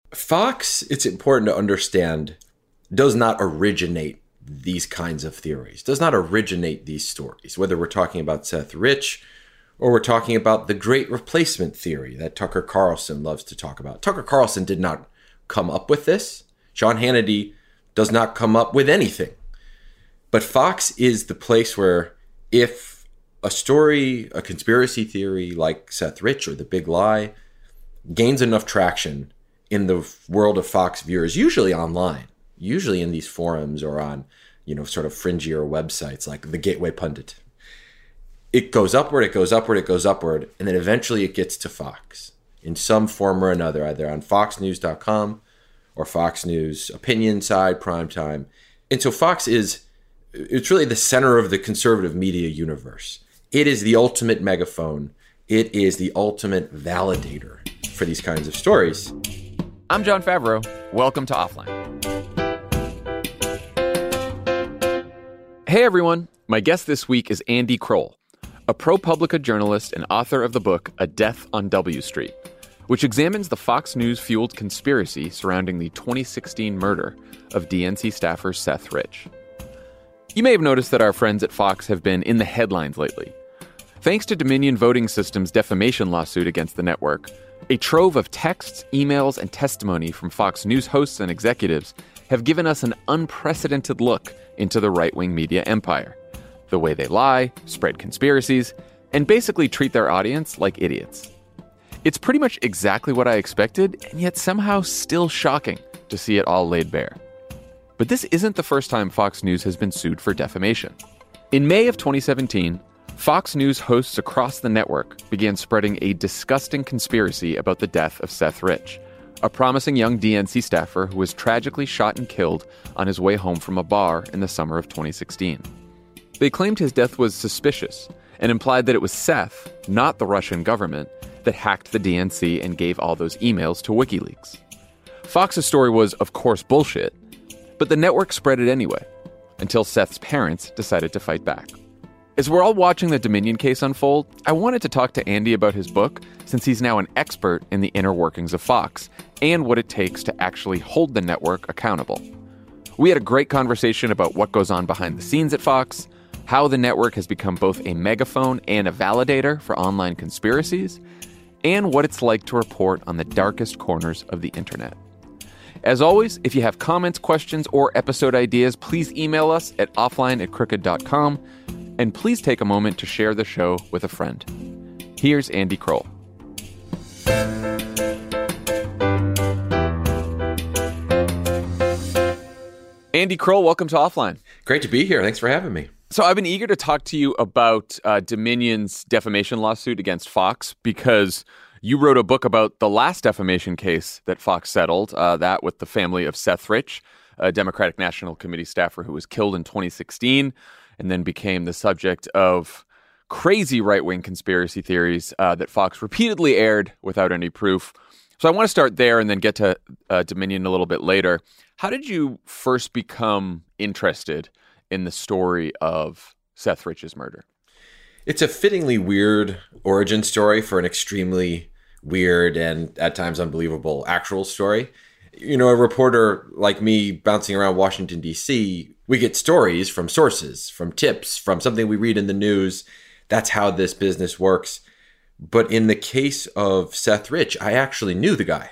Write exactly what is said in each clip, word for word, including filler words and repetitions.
Fox, it's important to understand, does not originate these kinds of theories, does not originate these stories, whether we're talking about Seth Rich or we're talking about the great replacement theory that Tucker Carlson loves to talk about. Tucker Carlson did not come up with this. Sean Hannity does not come up with anything. But Fox is the place where if a story, a conspiracy theory like Seth Rich or The Big Lie gains enough traction in the world of Fox viewers, usually online, usually in these forums or on, you know, sort of fringier websites like the Gateway Pundit, it goes upward, it goes upward, it goes upward, and then eventually it gets to Fox in some form or another, either on fox news dot com or Fox News opinion side, primetime. And so Fox is, it's really the center of the conservative media universe. It is the ultimate megaphone. It is the ultimate validator for these kinds of stories. I'm Jon Favreau. Welcome to Offline. Hey, everyone. My guest this week is Andy Kroll, a ProPublica journalist and author of the book A Death on W Street, which examines the Fox News-fueled conspiracy surrounding the twenty sixteen murder of D N C staffer Seth Rich. You may have noticed that our friends at Fox have been in the headlines lately. Thanks to Dominion Voting Systems' defamation lawsuit against the network, a trove of texts, emails, and testimony from Fox News hosts and executives have given us an unprecedented look into the right-wing media empire, the way they lie, spread conspiracies, and basically treat their audience like idiots. It's pretty much exactly what I expected, and yet somehow still shocking to see it all laid bare. But this isn't the first time Fox News has been sued for defamation. In May of twenty seventeen, Fox News hosts across the network began spreading a disgusting conspiracy about the death of Seth Rich, a promising young D N C staffer who was tragically shot and killed on his way home from a bar in the summer of twenty sixteen. They claimed his death was suspicious and implied that it was Seth, not the Russian government, that hacked the D N C and gave all those emails to WikiLeaks. Fox's story was, of course, bullshit, but the network spread it anyway, until Seth's parents decided to fight back. As we're all watching the Dominion case unfold, I wanted to talk to Andy about his book, since he's now an expert in the inner workings of Fox and what it takes to actually hold the network accountable. We had a great conversation about what goes on behind the scenes at Fox, how the network has become both a megaphone and a validator for online conspiracies, and what it's like to report on the darkest corners of the internet. As always, if you have comments, questions, or episode ideas, please email us at offline at crooked dot com. And please take a moment to share the show with a friend. Here's Andy Kroll. Andy Kroll, welcome to Offline. Great to be here. Thanks for having me. So I've been eager to talk to you about uh, Dominion's defamation lawsuit against Fox because you wrote a book about the last defamation case that Fox settled, uh, that with the family of Seth Rich, a Democratic National Committee staffer who was killed in twenty sixteen. And then became the subject of crazy right-wing conspiracy theories uh, that Fox repeatedly aired without any proof. So I want to start there and then get to uh, Dominion a little bit later. How did you first become interested in the story of Seth Rich's murder? It's a fittingly weird origin story for an extremely weird and at times unbelievable actual story. You know, a reporter like me bouncing around Washington, D C, we get stories from sources, from tips, from something we read in the news. That's how this business works. But in the case of Seth Rich, I actually knew the guy.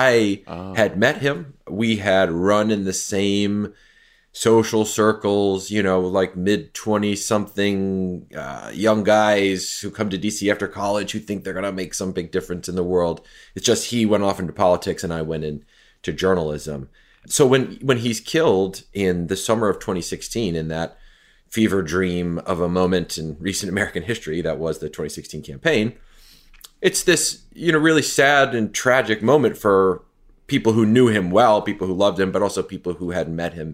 I oh. had met him. We had run in the same social circles, you know, like mid-twenty-something uh, young guys who come to D C after college who think they're going to make some big difference in the world. It's just he went off into politics and I went in to journalism. So when when he's killed in the summer of twenty sixteen, in that fever dream of a moment in recent American history that was the twenty sixteen campaign, it's this, you know, really sad and tragic moment for people who knew him well, people who loved him, but also people who had met him,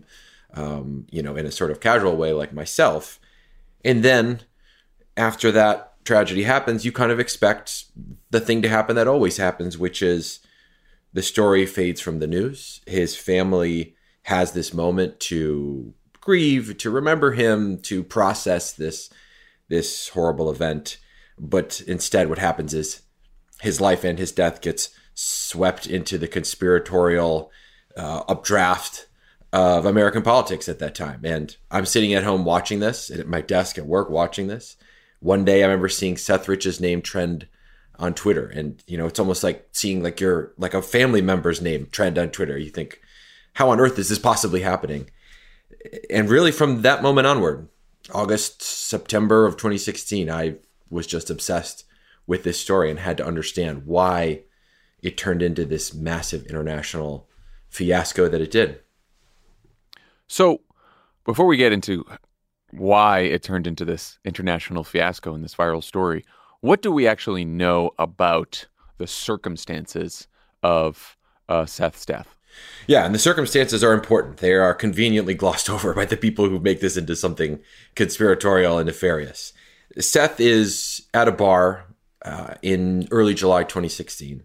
um, you know, in a sort of casual way like myself. And then after that tragedy happens, you kind of expect the thing to happen that always happens, which is the story fades from the news. His family has this moment to grieve, to remember him, to process this, this horrible event. But instead, what happens is his life and his death gets swept into the conspiratorial uh, updraft of American politics at that time. And I'm sitting at home watching this, and at my desk at work watching this. One day I remember seeing Seth Rich's name trend on Twitter. And, you know, it's almost like seeing like your, like a family member's name trend on Twitter. You think, how on earth is this possibly happening? And really from that moment onward, August, September of twenty sixteen, I was just obsessed with this story and had to understand why it turned into this massive international fiasco that it did. So before we get into why it turned into this international fiasco and this viral story, what do we actually know about the circumstances of uh, Seth's death? Yeah, and the circumstances are important. They are conveniently glossed over by the people who make this into something conspiratorial and nefarious. Seth is at a bar uh, in early July twenty sixteen.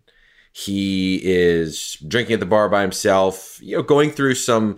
He is drinking at the bar by himself, you know, going through some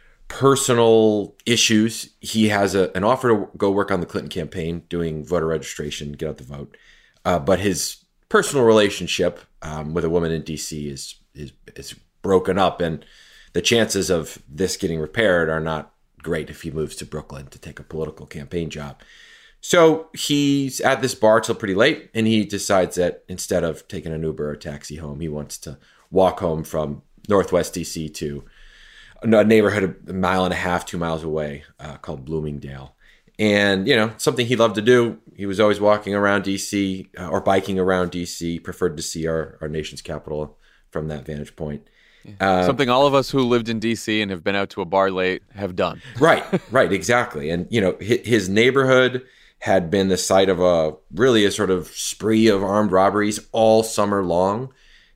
personal issues. He has a, an offer to go work on the Clinton campaign, doing voter registration, get out the vote. Uh, but his personal relationship um, with a woman in D C is, is is broken up, and the chances of this getting repaired are not great if he moves to Brooklyn to take a political campaign job. So he's at this bar till pretty late, and he decides that instead of taking an Uber or taxi home, he wants to walk home from Northwest D C to a neighborhood a mile and a half, two miles away uh, called Bloomingdale. And, you know, something he loved to do. He was always walking around D C uh, or biking around D C, preferred to see our, our nation's capital from that vantage point. Uh, Something all of us who lived in D C and have been out to a bar late have done. Right, right, exactly. And, you know, his neighborhood had been the site of a really a sort of spree of armed robberies all summer long.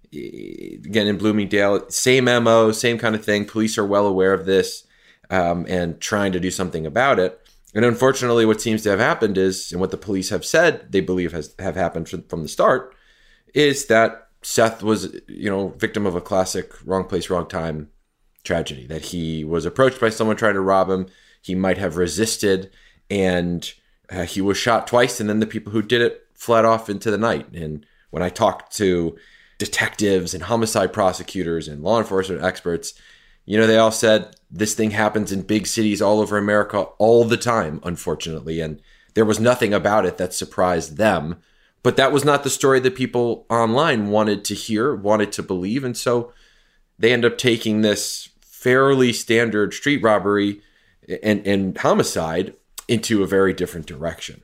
Again, in Bloomingdale, same M O, same kind of thing. Police are well aware of this um, and trying to do something about it. And unfortunately, what seems to have happened is, and what the police have said they believe has have happened from the start, is that Seth was, you know, victim of a classic wrong place, wrong time tragedy. That he was approached by someone trying to rob him. He might have resisted, and uh, he was shot twice. And then the people who did it fled off into the night. And when I talked to detectives and homicide prosecutors and law enforcement experts, you know, they all said this thing happens in big cities all over America all the time, unfortunately. And there was nothing about it that surprised them. But that was not the story that people online wanted to hear, wanted to believe. And so they end up taking this fairly standard street robbery and, and homicide into a very different direction.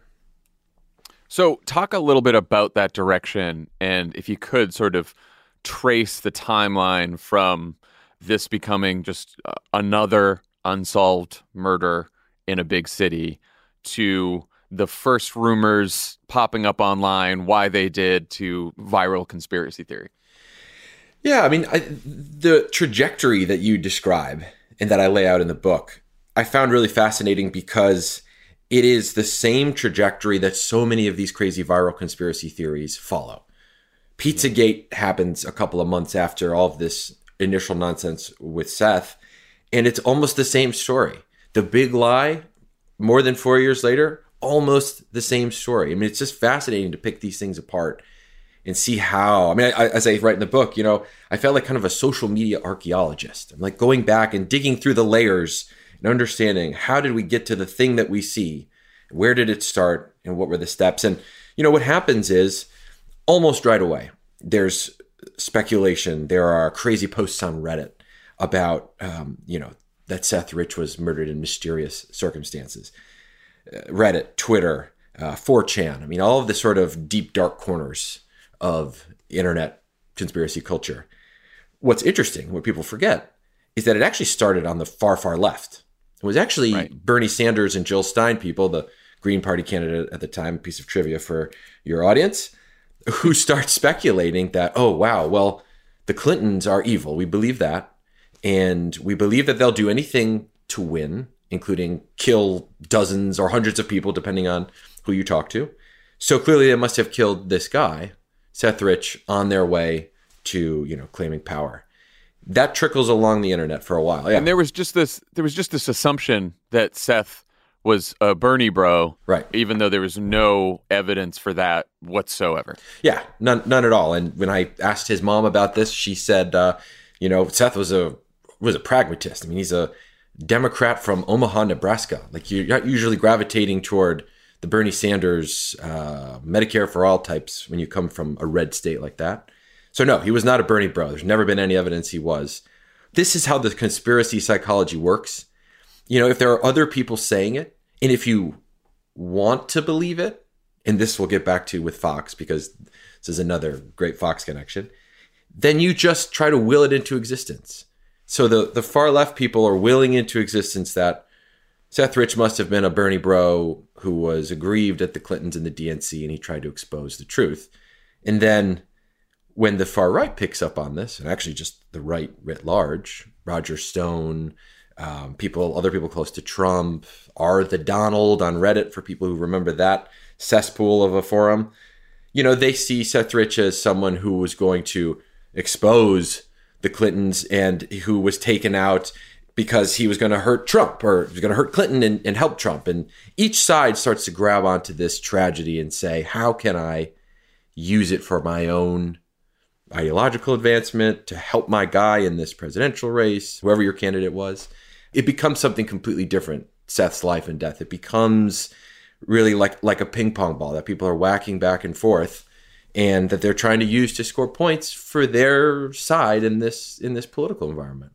So talk a little bit about that direction, and if you could sort of trace the timeline from this becoming just another unsolved murder in a big city to the first rumors popping up online, why they did, to viral conspiracy theory. Yeah, I mean, I, the trajectory that you describe and that I lay out in the book, I found really fascinating because it is the same trajectory that so many of these crazy viral conspiracy theories follow. Pizzagate happens a couple of months after all of this initial nonsense with Seth, and it's almost the same story. The big lie, more than four years later, almost the same story. I mean, it's just fascinating to pick these things apart and see how, I mean, I, as I write in the book, you know, I felt like kind of a social media archaeologist. I'm like going back and digging through the layers and understanding how did we get to the thing that we see? Where did it start? And what were the steps? And, you know, what happens is almost right away, there's speculation. There are crazy posts on Reddit about, um, you know, that Seth Rich was murdered in mysterious circumstances. Uh, Reddit, Twitter, uh, four chan. I mean, all of the sort of deep, dark corners of internet conspiracy culture. What's interesting, what people forget, is that it actually started on the far, far left. It was actually right. Bernie Sanders and Jill Stein people, the Green Party candidate at the time, a piece of trivia for your audience, who start speculating that, oh, wow, well, the Clintons are evil. We believe that. And we believe that they'll do anything to win, including kill dozens or hundreds of people, depending on who you talk to. So clearly they must have killed this guy, Seth Rich, on their way to, you know, claiming power. That trickles along the internet for a while. Yeah. And there was just this there was just this assumption that Seth was a Bernie bro, right? Even though there was no evidence for that whatsoever. Yeah, none, none at all. And when I asked his mom about this, she said, uh, you know, Seth was a was a pragmatist. I mean, he's a Democrat from Omaha, Nebraska. Like, you're not usually gravitating toward the Bernie Sanders uh, Medicare for all types when you come from a red state like that. So no, he was not a Bernie bro. There's never been any evidence he was. This is how the conspiracy psychology works. You know, if there are other people saying it, and if you want to believe it, and this we'll get back to with Fox, because this is another great Fox connection, then you just try to will it into existence. So the, the far left people are willing into existence that Seth Rich must have been a Bernie bro who was aggrieved at the Clintons and the D N C, and he tried to expose the truth. And then when the far right picks up on this, and actually just the right writ large, Roger Stone, um, people, other people close to Trump, R the Donald on Reddit, for people who remember that cesspool of a forum, you know, they see Seth Rich as someone who was going to expose the Clintons and who was taken out because he was going to hurt Trump, or he was going to hurt Clinton and, and help Trump. And each side starts to grab onto this tragedy and say, how can I use it for my own ideological advancement, to help my guy in this presidential race, whoever your candidate was? It becomes something completely different, Seth's life and death. It becomes really like, like a ping pong ball that people are whacking back and forth, and that they're trying to use to score points for their side in this in this political environment.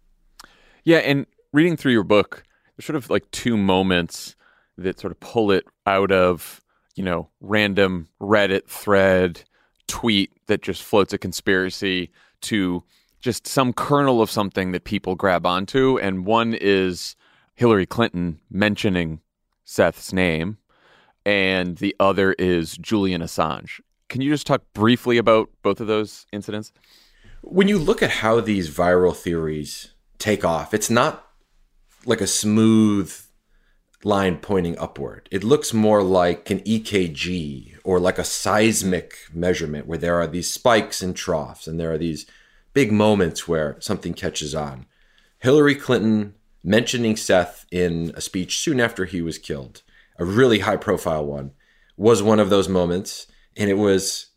Yeah, and reading through your book, there's sort of like two moments that sort of pull it out of, you know, random Reddit thread, tweet that just floats a conspiracy to just some kernel of something that people grab onto. And one is Hillary Clinton mentioning Seth's name, and the other is Julian Assange. Can you just talk briefly about both of those incidents? When you look at how these viral theories take off, it's not like a smooth line pointing upward. It looks more like an E K G or like a seismic measurement, where there are these spikes and troughs, and there are these big moments where something catches on. Hillary Clinton mentioning Seth in a speech soon after he was killed, a really high profile one, was one of those moments. And it was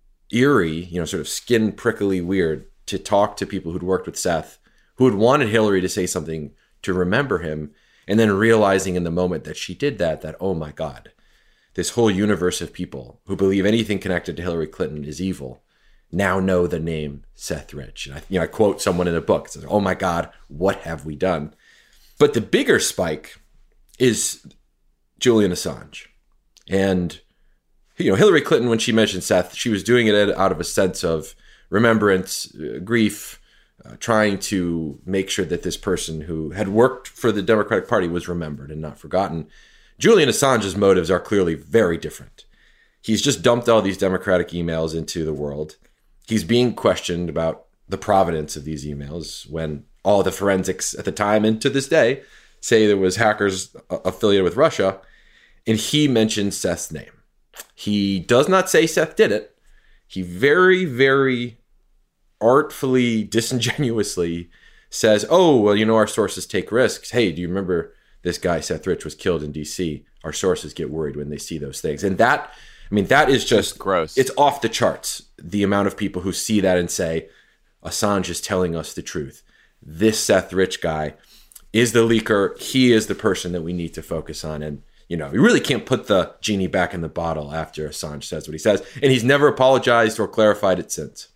eerie, you know, sort of skin prickly weird to talk to people who'd worked with Seth, who had wanted Hillary to say something to remember him, and then realizing in the moment that she did that, that, oh my God, this whole universe of people who believe anything connected to Hillary Clinton is evil now know the name Seth Rich. And I, you know, I quote someone in a book, it says, oh my God, what have we done? But the bigger spike is Julian Assange. And you know, Hillary Clinton, when she mentioned Seth, she was doing it out of a sense of remembrance, uh, grief, uh, trying to make sure that this person who had worked for the Democratic Party was remembered and not forgotten. Julian Assange's motives are clearly very different. He's just dumped all these Democratic emails into the world. He's being questioned about the provenance of these emails, when all the forensics at the time and to this day say there was hackers affiliated with Russia, and he mentioned Seth's name. He does not say Seth did it. He very, very artfully, disingenuously says, oh, well, you know, our sources take risks. Hey, do you remember this guy, Seth Rich, was killed in D C? Our sources get worried when they see those things. And that, I mean, that is just gross. It's off the charts, the amount of people who see that and say, Assange is telling us the truth. This Seth Rich guy is the leaker. He is the person that we need to focus on. And you know, you really can't put the genie back in the bottle after Assange says what he says. And he's never apologized or clarified it since.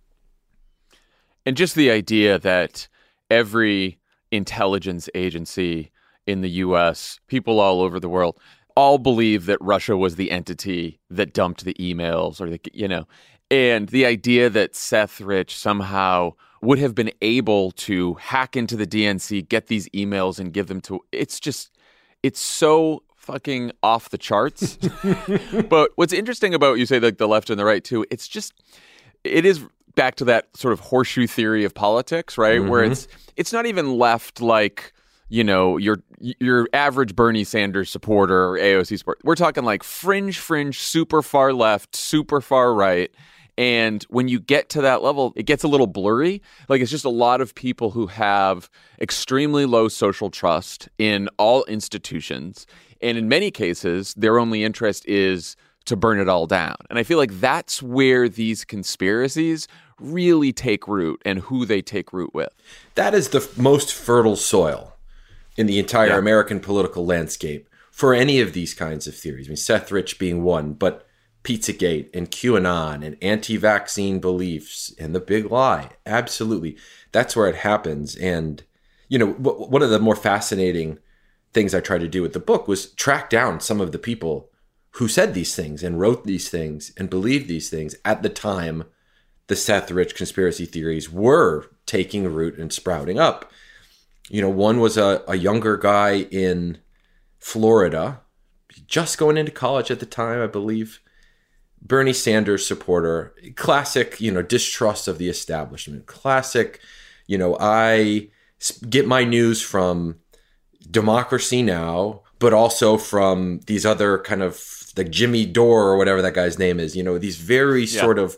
And just the idea that every intelligence agency in the U S, people all over the world, all believe that Russia was the entity that dumped the emails, or the, you know, and the idea that Seth Rich somehow would have been able to hack into the D N C, get these emails and give them to, it's just, it's so fucking off the charts. But what's interesting about, you say like the left and the right too, it's just, it is back to that sort of horseshoe theory of politics, right? Mm-hmm. Where it's it's not even left like, you know, your your average Bernie Sanders supporter or A O C supporter. We're talking like fringe, fringe, super far left, super far right. And when you get to that level, it gets a little blurry. Like, it's just a lot of people who have extremely low social trust in all institutions. And in many cases, their only interest is to burn it all down. And I feel like that's where these conspiracies really take root and who they take root with. That is the f- most fertile soil in the entire yeah. American political landscape for any of these kinds of theories. I mean, Seth Rich being one, but Pizzagate and QAnon and anti-vaccine beliefs and the big lie. Absolutely. That's where it happens. And, you know, w- one of the more fascinating things I tried to do with the book was track down some of the people who said these things and wrote these things and believed these things at the time the Seth Rich conspiracy theories were taking root and sprouting up. You know, one was a, a younger guy in Florida, just going into college at the time, I believe. Bernie Sanders supporter, classic, you know, distrust of the establishment. Classic, you know, I get my news from Democracy Now!, but also from these other kind of, like Jimmy Dore or whatever that guy's name is, you know, these very yeah. sort of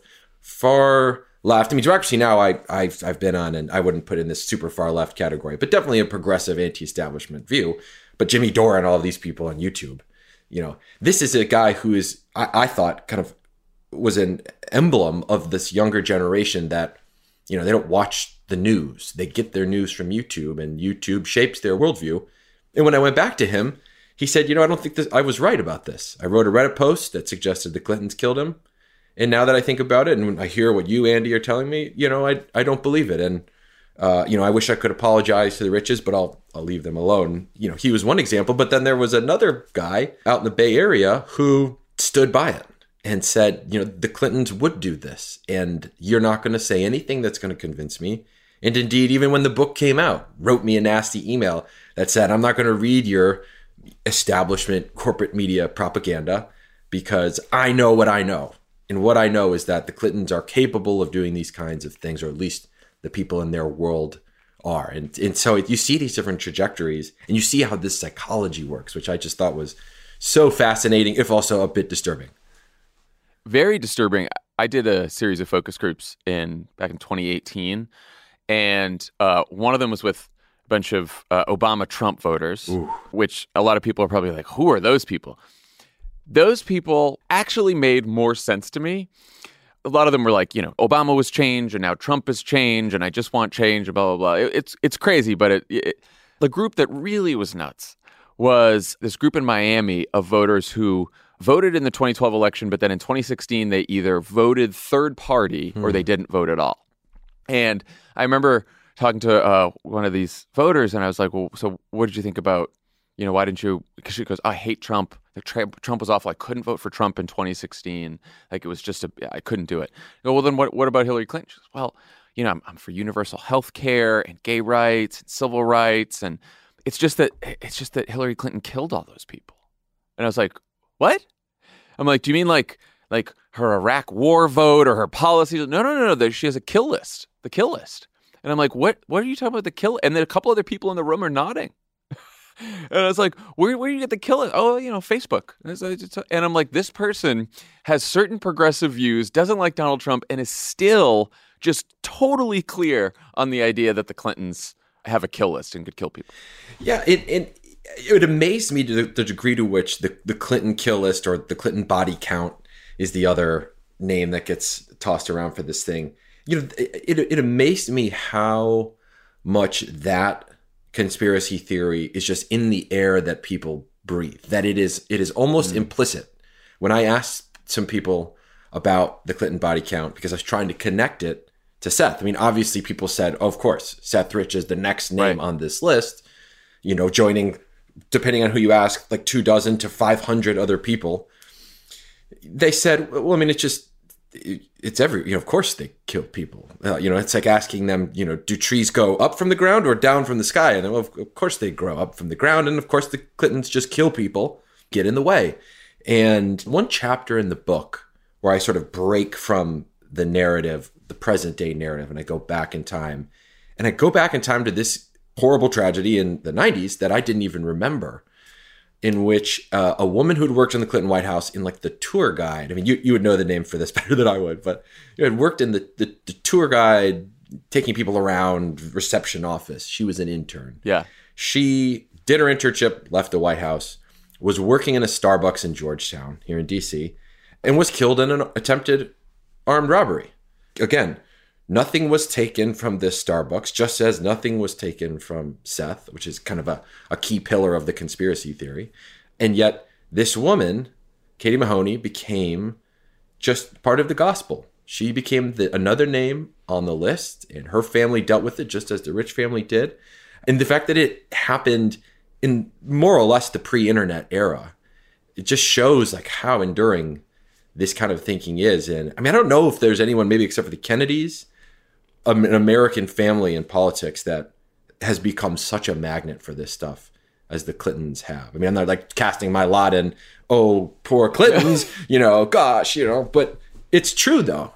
far left. I mean, Democracy Now! I, I've, I've been on, and I wouldn't put in this super far left category, but definitely a progressive anti-establishment view. But Jimmy Dore and all of these people on YouTube, you know, this is a guy who is, I, I thought, kind of was an emblem of this younger generation that, you know, they don't watch the news. They get their news from YouTube, and YouTube shapes their worldview. And when I went back to him, he said, you know, I don't think this, I was right about this. I wrote a Reddit post that suggested the Clintons killed him. And now that I think about it, and when I hear what you, Andy, are telling me, you know, I I don't believe it. And, uh, you know, I wish I could apologize to the Riches, but I'll I'll leave them alone. You know, he was one example, but then there was another guy out in the Bay Area who stood by it and said, you know, the Clintons would do this, and you're not going to say anything that's going to convince me. And indeed, even when the book came out, wrote me a nasty email that said, I'm not going to read your establishment corporate media propaganda because I know what I know. And what I know is that the Clintons are capable of doing these kinds of things, or at least the people in their world are. And, and so you see these different trajectories, and you see how this psychology works, which I just thought was so fascinating, if also a bit disturbing. Very disturbing. I did a series of focus groups in back in twenty eighteen, and uh, one of them was with a bunch of uh, Obama-Trump voters, Ooh. Which a lot of people are probably like, who are those people? Those people actually made more sense to me. A lot of them were like, you know, Obama was change, and now Trump is change, and I just want change, and blah, blah, blah. It, it's it's crazy, but it, it, the group that really was nuts was this group in Miami of voters who voted in the twenty twelve election, but then in twenty sixteen, they either voted third party or they didn't vote at all. And I remember talking to uh, one of these voters, and I was like, well, so what did you think about, you know, why didn't you, because she goes, I hate Trump. The Trump, Trump was awful. I couldn't vote for Trump in twenty sixteen. Like, it was just, a, I couldn't do it. I go, well, then what, what about Hillary Clinton? She goes, well, you know, I'm, I'm for universal health care and gay rights and civil rights. And it's just that, it's just that Hillary Clinton killed all those people. And I was like, what? I'm like, do you mean like, like her Iraq war vote or her policies? No, no, no, no. She has a kill list, the kill list. And I'm like, what, what are you talking about the kill? And then a couple other people in the room are nodding. And I was like, where, where do you get the kill list? Oh, you know, Facebook. And I'm like, this person has certain progressive views, doesn't like Donald Trump, and is still just totally clear on the idea that the Clintons have a kill list and could kill people. Yeah, it, it, it amazed me to the, the degree to which the, the Clinton kill list, or the Clinton body count is the other name that gets tossed around for this thing. You know, it, it, it amazed me how much that conspiracy theory is just in the air that people breathe, that it is it is almost mm. implicit. When I asked some people about the Clinton body count, because I was trying to connect it to Seth. I mean, obviously people said, oh, of course, Seth Rich is the next name right. on this list, you know, joining, depending on who you ask, like two dozen to five hundred other people. They said, well, I mean, it's just, it's every, you know, of course they kill people. Uh, you know, it's like asking them, you know, do trees go up from the ground or down from the sky? And well, of course they grow up from the ground. And of course the Clintons just kill people, get in the way. And one chapter in the book where I sort of break from the narrative, the present day narrative, and I go back in time, and I go back in time to this horrible tragedy in the nineties that I didn't even remember. in which uh, a woman who'd worked in the Clinton White House in like the tour guide. I mean, you, you would know the name for this better than I would, but you had worked in the, the, the tour guide, taking people around reception office. She was an intern. Yeah. She did her internship, left the White House, was working in a Starbucks in Georgetown here in D C, and was killed in an attempted armed robbery. Again, nothing was taken from this Starbucks, just as nothing was taken from Seth, which is kind of a, a key pillar of the conspiracy theory. And yet this woman, Katie Mahoney, became just part of the gospel. She became the, another name on the list, and her family dealt with it just as the Rich family did. And the fact that it happened in more or less the pre-internet era, it just shows like how enduring this kind of thinking is. And I mean, I don't know if there's anyone, maybe except for the Kennedys, an American family in politics that has become such a magnet for this stuff as the Clintons have. I mean, I'm not like casting my lot in, oh, poor Clintons, you know, gosh, you know, but it's true though.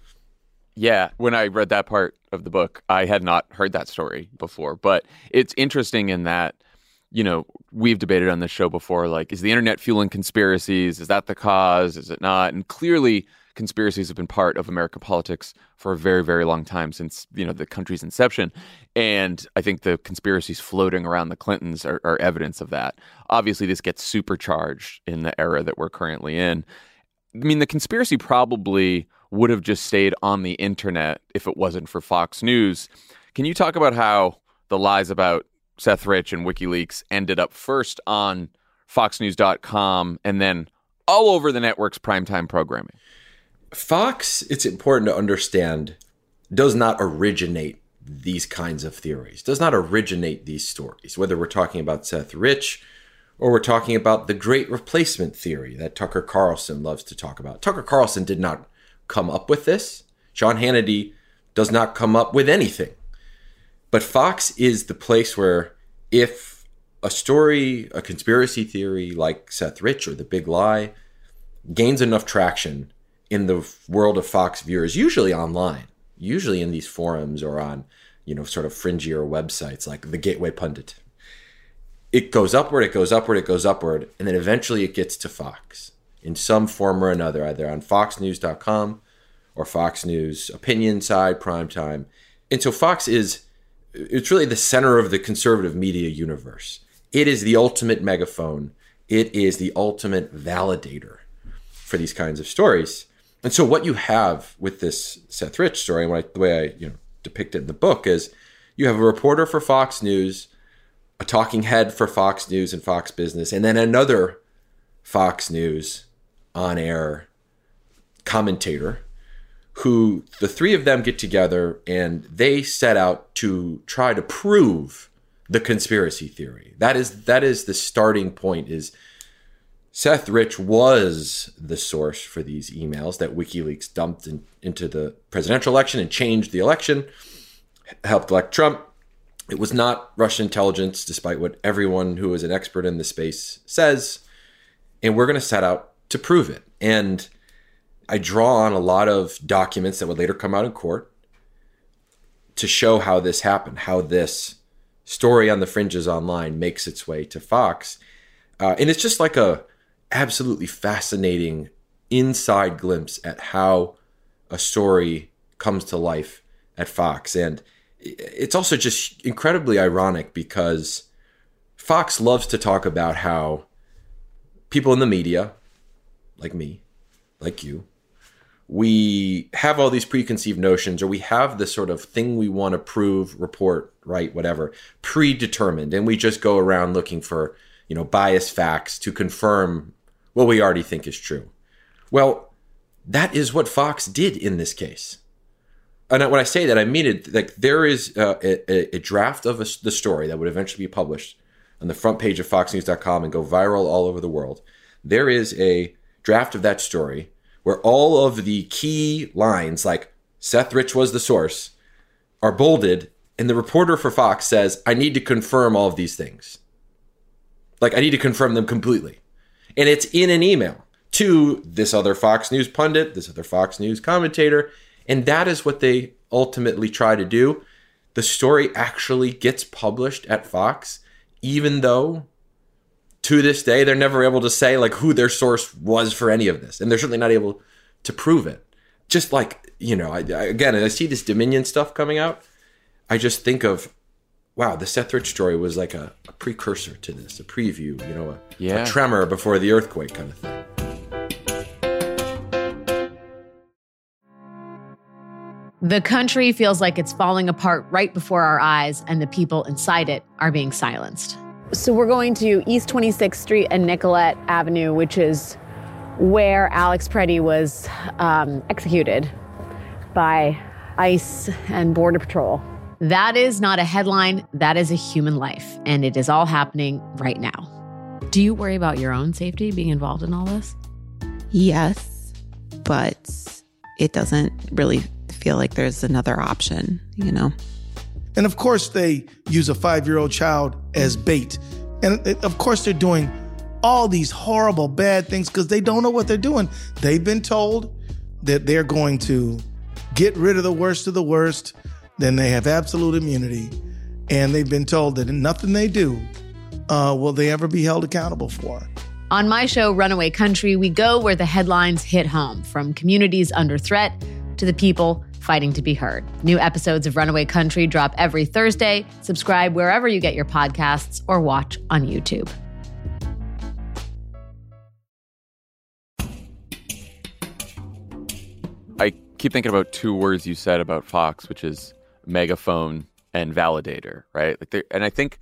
Yeah, when I read that part of the book, I had not heard that story before, but it's interesting in that, you know, we've debated on this show before, like, is the internet fueling conspiracies? Is that the cause? Is it not? And clearly conspiracies have been part of American politics for a very, very long time, since, you know, the country's inception. And I think the conspiracies floating around the Clintons are, are evidence of that. Obviously, this gets supercharged in the era that we're currently in. I mean, the conspiracy probably would have just stayed on the internet if it wasn't for Fox News. Can you talk about how the lies about Seth Rich and WikiLeaks ended up first on fox news dot com and then all over the network's primetime programming? Fox, it's important to understand, does not originate these kinds of theories, does not originate these stories, whether we're talking about Seth Rich or we're talking about the Great Replacement theory that Tucker Carlson loves to talk about. Tucker Carlson did not come up with this. Sean Hannity does not come up with anything. But Fox is the place where if a story, a conspiracy theory like Seth Rich or The Big Lie gains enough traction in the world of Fox viewers, usually online, usually in these forums or on, you know, sort of fringier websites like the Gateway Pundit, it goes upward, it goes upward, it goes upward, and then eventually it gets to Fox in some form or another, either on fox news dot com or Fox News opinion side, primetime. And so Fox is, it's really the center of the conservative media universe. It is the ultimate megaphone. It is the ultimate validator for these kinds of stories. And so what you have with this Seth Rich story, and what I, the way I you know depict it in the book, is you have a reporter for Fox News, a talking head for Fox News and Fox Business, and then another Fox News on-air commentator, who the three of them get together and they set out to try to prove the conspiracy theory. That is that is the starting point. Is Seth Rich was the source for these emails that WikiLeaks dumped in, into the presidential election and changed the election, helped elect Trump. It was not Russian intelligence, despite what everyone who is an expert in the space says. And we're going to set out to prove it. And I draw on a lot of documents that would later come out in court to show how this happened, how this story on the fringes online makes its way to Fox. Uh, and it's just like a absolutely fascinating inside glimpse at how a story comes to life at Fox. And it's also just incredibly ironic because Fox loves to talk about how people in the media, like me, like you, we have all these preconceived notions, or we have this sort of thing we want to prove, report, write, whatever, predetermined. And we just go around looking for, you know, biased facts to confirm what we already think is true. Well, that is what Fox did in this case. And when I say that, I mean it. Like, there is uh, a, a draft of a, the story that would eventually be published on the front page of fox news dot com and go viral all over the world. There is a draft of that story where all of the key lines, like Seth Rich was the source, are bolded, and the reporter for Fox says, I need to confirm all of these things. Like, I need to confirm them completely. And it's in an email to this other Fox News pundit, this other Fox News commentator, and that is what they ultimately try to do. The story actually gets published at Fox, even though to this day, they're never able to say like who their source was for any of this. And they're certainly not able to prove it. Just like, you know, I, I, again, I see this Dominion stuff coming out. I just think of, wow, the Seth Rich story was like a, a precursor to this, a preview, you know, a, yeah. a tremor before the earthquake kind of thing. The country feels like it's falling apart right before our eyes, and the people inside it are being silenced. So we're going to East twenty-sixth Street and Nicollet Avenue, which is where Alex Preddy was um, executed by ICE and Border Patrol. That is not a headline. That is a human life, and it is all happening right now. Do you worry about your own safety being involved in all this? Yes, but it doesn't really feel like there's another option, you know? And of course, they use a five-year-old child as bait. And of course, they're doing all these horrible, bad things because they don't know what they're doing. They've been told that they're going to get rid of the worst of the worst, then they have absolute immunity. And they've been told that nothing they do uh, will they ever be held accountable for. On my show, Runaway Country, we go where the headlines hit home, from communities under threat to the people fighting to be heard. New episodes of Runaway Country drop every Thursday. Subscribe wherever you get your podcasts or watch on YouTube. I keep thinking about two words you said about Fox, which is megaphone and validator, right? Like, and I think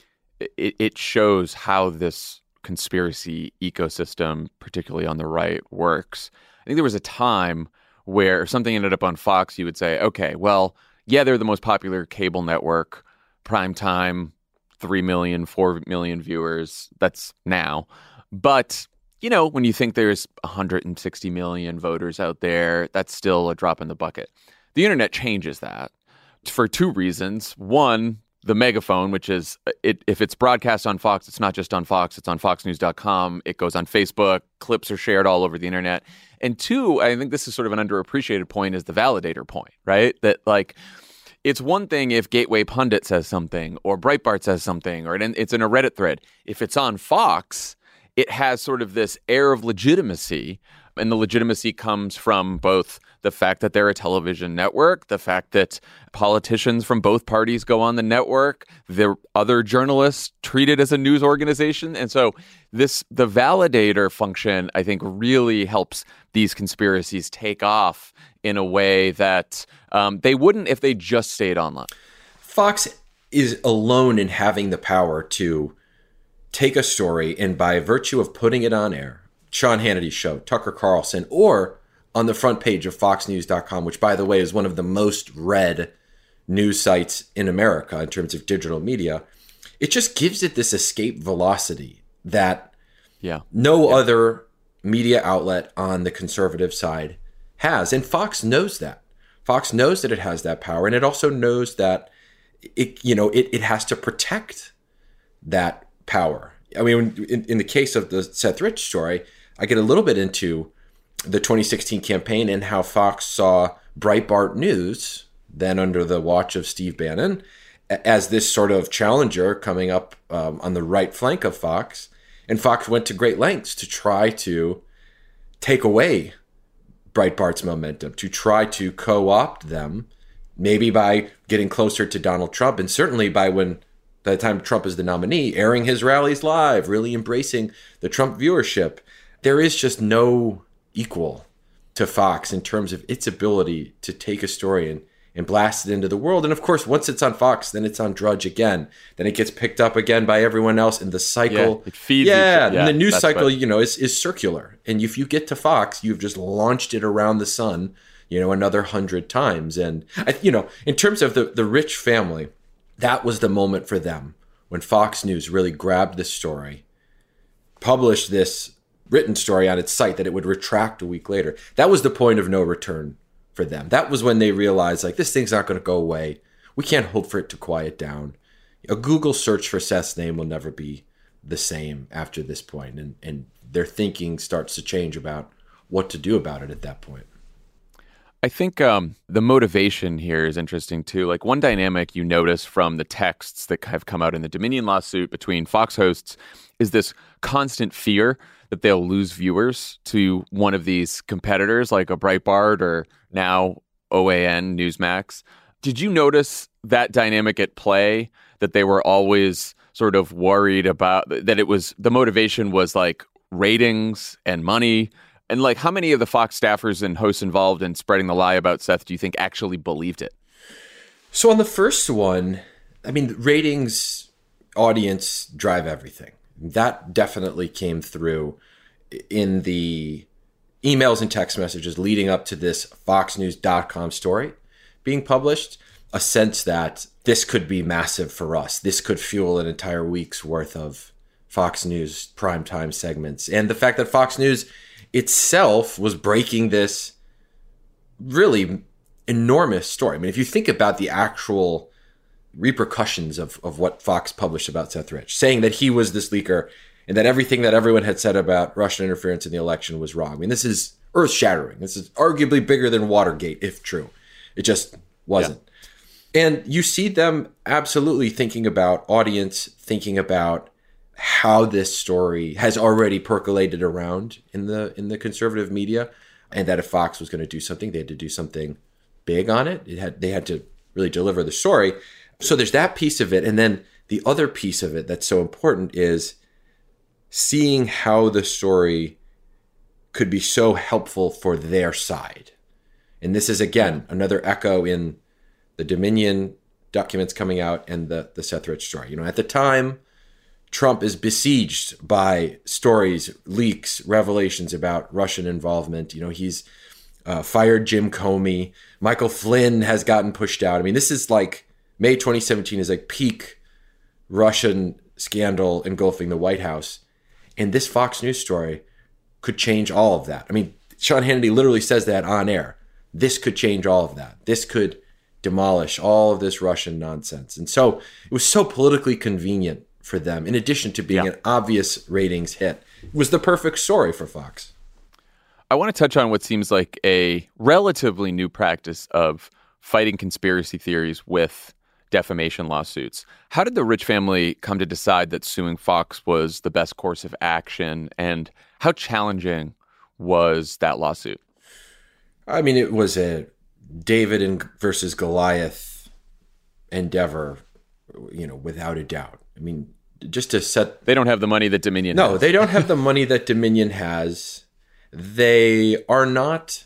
it, it shows how this conspiracy ecosystem, particularly on the right, works. I think there was a time where if something ended up on Fox, you would say, okay, well, yeah, they're the most popular cable network, prime time, three million, four million viewers. That's now. But, you know, when you think there's one hundred sixty million voters out there, that's still a drop in the bucket. The internet changes that for two reasons. One, the megaphone, which is it, if it's broadcast on Fox, it's not just on Fox, it's on fox news dot com. It goes on Facebook. Clips are shared all over the internet. And two, I think this is sort of an underappreciated point, is the validator point, right? That like, it's one thing if Gateway Pundit says something or Breitbart says something or it's in a Reddit thread. If it's on Fox, it has sort of this air of legitimacy. And the legitimacy comes from both the fact that they're a television network, the fact that politicians from both parties go on the network, the other journalists treat it as a news organization. And so this the validator function, I think, really helps these conspiracies take off in a way that um, they wouldn't if they just stayed online. Fox is alone in having the power to take a story and, by virtue of putting it on air, Sean Hannity's show, Tucker Carlson, or on the front page of fox news dot com, which, by the way, is one of the most read news sites in America in terms of digital media, it just gives it this escape velocity that yeah. no yeah. other media outlet on the conservative side has. And Fox knows that. Fox knows that it has that power, and it also knows that it, you know, it, it has to protect that power. I mean, in, in the case of the Seth Rich story, I get a little bit into the twenty sixteen campaign and how Fox saw Breitbart News, then under the watch of Steve Bannon, as this sort of challenger coming up um, on the right flank of Fox. And Fox went to great lengths to try to take away Breitbart's momentum, to try to co-opt them, maybe by getting closer to Donald Trump, and certainly by when, by the time Trump is the nominee, airing his rallies live, really embracing the Trump viewership. There is just no equal to Fox in terms of its ability to take a story and, and blast it into the world. And of course, once it's on Fox, then it's on Drudge again. Then it gets picked up again by everyone else, and the cycle. Yeah, it feeds yeah, each, yeah and the news cycle, right. you know, is, is circular. And if you get to Fox, you've just launched it around the sun, you know, another hundred times. And, I, you know, in terms of the, the Rich family, that was the moment for them when Fox News really grabbed this story, published this written story on its site that it would retract a week later. That was the point of no return for them. That was when they realized, like, this thing's not going to go away. We can't hope for it to quiet down. A Google search for Seth's name will never be the same after this point, and, and their thinking starts to change about what to do about it at that point. I think um, the motivation here is interesting, too. Like, one dynamic you notice from the texts that have come out in the Dominion lawsuit between Fox hosts is this constant fear that they'll lose viewers to one of these competitors, like a Breitbart or now O A N, Newsmax. Did you notice that dynamic at play, that they were always sort of worried about, that it was, the motivation was like ratings and money? And like, how many of the Fox staffers and hosts involved in spreading the lie about Seth do you think actually believed it? So on the first one, I mean, ratings, audience drive everything. That definitely came through in the emails and text messages leading up to this fox news dot com story being published, a sense that this could be massive for us. This could fuel an entire week's worth of Fox News primetime segments. And the fact that Fox News itself was breaking this really enormous story. I mean, if you think about the actual repercussions of, of what Fox published about Seth Rich, saying that he was this leaker and that everything that everyone had said about Russian interference in the election was wrong. I mean, this is earth-shattering. This is arguably bigger than Watergate, if true. It just wasn't. Yeah. And you see them absolutely thinking about audience, thinking about how this story has already percolated around in the in the conservative media, and that if Fox was going to do something, they had to do something big on it. It had they had to really deliver the story. So there's that piece of it. And then the other piece of it that's so important is seeing how the story could be so helpful for their side. And this is, again, another echo in the Dominion documents coming out and the, the Seth Rich story. You know, at the time, Trump is besieged by stories, leaks, revelations about Russian involvement. You know, he's uh, fired Jim Comey. Michael Flynn has gotten pushed out. I mean, this is like May twenty seventeen is like peak Russian scandal engulfing the White House. And this Fox News story could change all of that. I mean, Sean Hannity literally says that on air. This could change all of that. This could demolish all of this Russian nonsense. And so it was so politically convenient for them, in addition to being yeah. an obvious ratings hit. It was the perfect story for Fox. I want to touch on what seems like a relatively new practice of fighting conspiracy theories with defamation lawsuits. How did the Rich family come to decide that suing Fox was the best course of action, and how challenging was that lawsuit? I mean, it was a David and versus Goliath endeavor, you know, without a doubt. I mean, just to set... They don't have the money that Dominion no, has. No, has. they don't have the money that Dominion has. They are not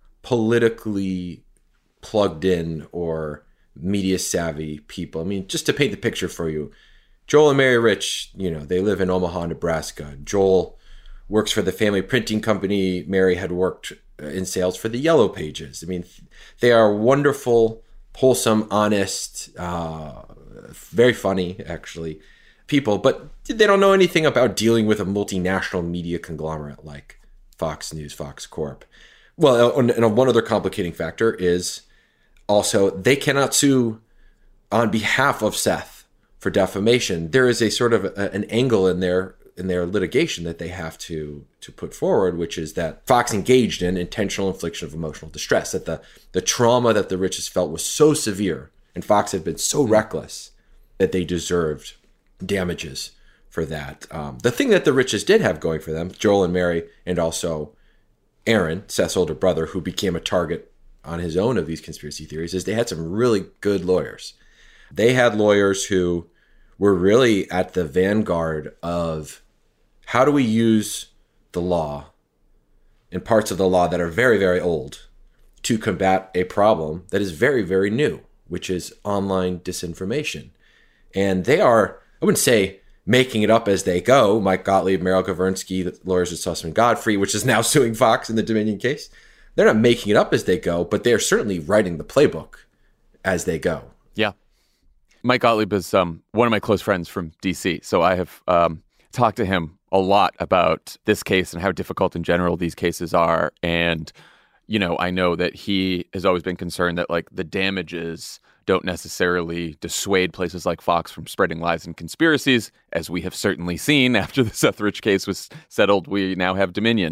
politically plugged in or media savvy people. I mean, just to paint the picture for you, Joel and Mary Rich, you know, they live in Omaha, Nebraska. Joel works for the family printing company. Mary had worked in sales for the Yellow Pages. I mean, they are wonderful, wholesome, honest, uh, very funny, actually, people, but they don't know anything about dealing with a multinational media conglomerate like Fox News, Fox Corp. Well, and one other complicating factor is also they cannot sue on behalf of Seth for defamation. There is a sort of a, an angle in their in their litigation that they have to to put forward, which is that Fox engaged in intentional infliction of emotional distress, that the the trauma that the Riches felt was so severe, and Fox had been so reckless that they deserved damages for that. Um, the thing that the Riches did have going for them, Joel and Mary, and also Aaron, Seth's older brother, who became a target on his own of these conspiracy theories, is they had some really good lawyers. They had lawyers who were really at the vanguard of how do we use the law and parts of the law that are very, very old to combat a problem that is very, very new, which is online disinformation. And they are, I wouldn't say making it up as they go. Mike Gottlieb, Meryl Gavronsky, the lawyers at Sussman Godfrey, which is now suing Fox in the Dominion case. They're not making it up as they go, but they are certainly writing the playbook as they go. Yeah. Mike Gottlieb is um, one of my close friends from D C, so I have um, talked to him a lot about this case and how difficult in general these cases are. And, you know, I know that he has always been concerned that, like, the damages don't necessarily dissuade places like Fox from spreading lies and conspiracies, as we have certainly seen after the Seth Rich case was settled. We now have Dominion.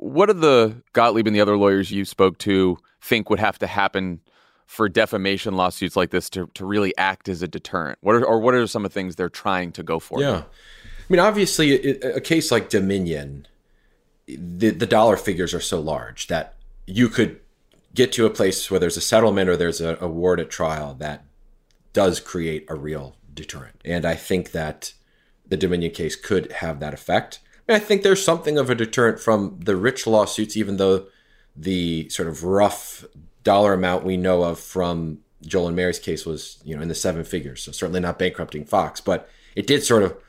what do the Gottlieb and the other lawyers you spoke to think would have to happen for defamation lawsuits like this to, to really act as a deterrent? What are, or what are some of the things they're trying to go for? Yeah. I mean, obviously, a, a case like Dominion, the, the dollar figures are so large that you could get to a place where there's a settlement or there's an award at trial that does create a real deterrent. And I think that the Dominion case could have that effect. I mean, I think there's something of a deterrent from the rich lawsuits, even though the sort of rough dollar amount we know of from Joel and Mary's case was, you know, in the seven figures. So certainly not bankrupting Fox, but it did sort of